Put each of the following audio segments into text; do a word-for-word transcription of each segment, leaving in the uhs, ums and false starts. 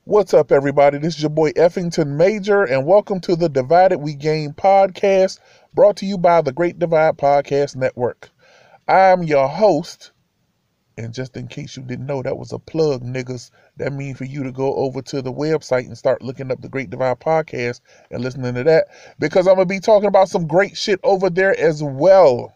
What's up, everybody? This is your boy Effington Major, and welcome to the Divided We Gain podcast, brought to you by the Great Divide Podcast Network. I'm your host, and just in case you didn't know, that was a plug, niggas. That means for you to go over to the website and start looking up the Great Divide Podcast and listening to that, because I'm going to be talking about some great shit over there as well.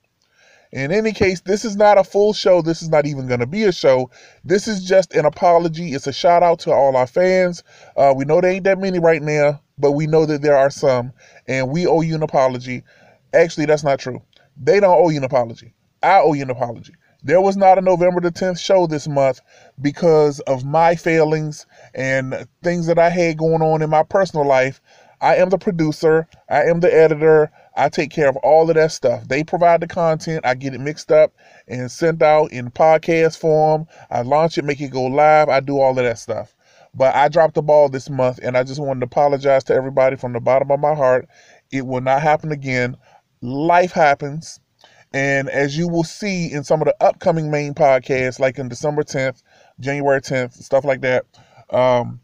In any case, this is not a full show. This is not even going to be a show. This is just an apology. It's a shout out to all our fans. Uh, we know there ain't that many right now, but we know that there are some, and we owe you an apology. Actually, that's not true. They don't owe you an apology. I owe you an apology. There was not a November the tenth show this month because of my failings and things that I had going on in my personal life. I am the producer. I am the editor. I take care of all of that stuff. They provide the content. I get it mixed up and sent out in podcast form. I launch it, make it go live. I do all of that stuff. But I dropped the ball this month, and I just wanted to apologize to everybody from the bottom of my heart. It will not happen again. Life happens. And as you will see in some of the upcoming main podcasts, like in December tenth, January tenth, stuff like that, um,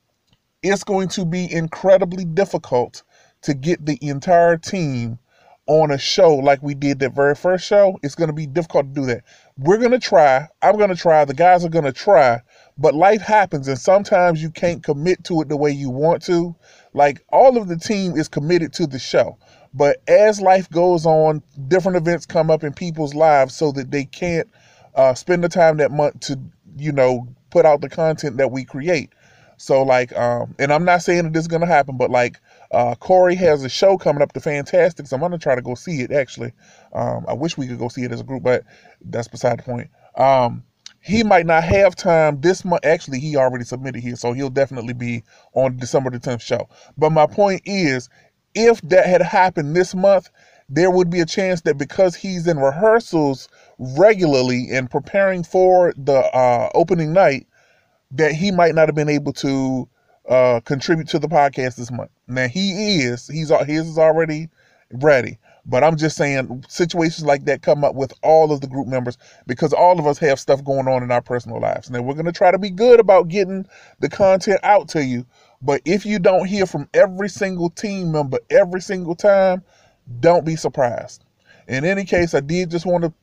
it's going to be incredibly difficult to get the entire team on a show like we did that very first show. It's going to be difficult to do that. We're going to try. I'm going to try. The guys are going to try. But life happens, and sometimes you can't commit to it the way you want to. Like, all of the team is committed to the show. But as life goes on, different events come up in people's lives so that they can't uh, spend the time that month to, you know, put out the content that we create. So, like, um, and I'm not saying that this is going to happen, but, like, uh, Corey has a show coming up, The Fantastics. I'm going to try to go see it, actually. Um, I wish we could go see it as a group, but that's beside the point. Um, he might not have time this month. Actually, he already submitted here, so he'll definitely be on December the tenth show. But my point is, if that had happened this month, there would be a chance that because he's in rehearsals regularly and preparing for the uh, opening night, that he might not have been able to uh, contribute to the podcast this month. Now, he is. He's his is already ready. But I'm just saying, situations like that come up with all of the group members because all of us have stuff going on in our personal lives. Now, we're going to try to be good about getting the content out to you. But if you don't hear from every single team member every single time, don't be surprised. In any case, I did just want to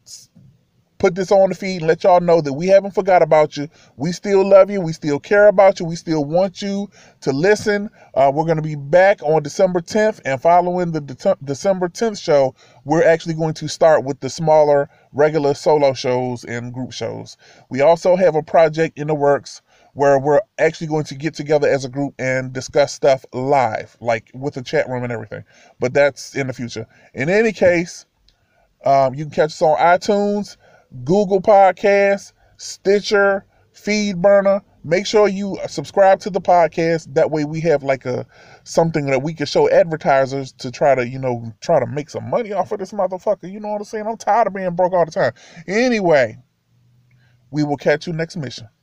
put this on the feed and let y'all know that we haven't forgot about you. We still love you. We still care about you. We still want you to listen. Uh, we're going to be back on December tenth, and following the De- December tenth show, we're actually going to start with the smaller regular solo shows and group shows. We also have a project in the works where we're actually going to get together as a group and discuss stuff live, like with a chat room and everything. But that's in the future. In any case, um, you can catch us on iTunes, Google Podcasts, Stitcher, FeedBurner. Make sure you subscribe to the podcast. That way we have like a something that we can show advertisers to try to, you know, try to make some money off of this motherfucker. You know what I'm saying? I'm tired of being broke all the time. Anyway, we will catch you next mission.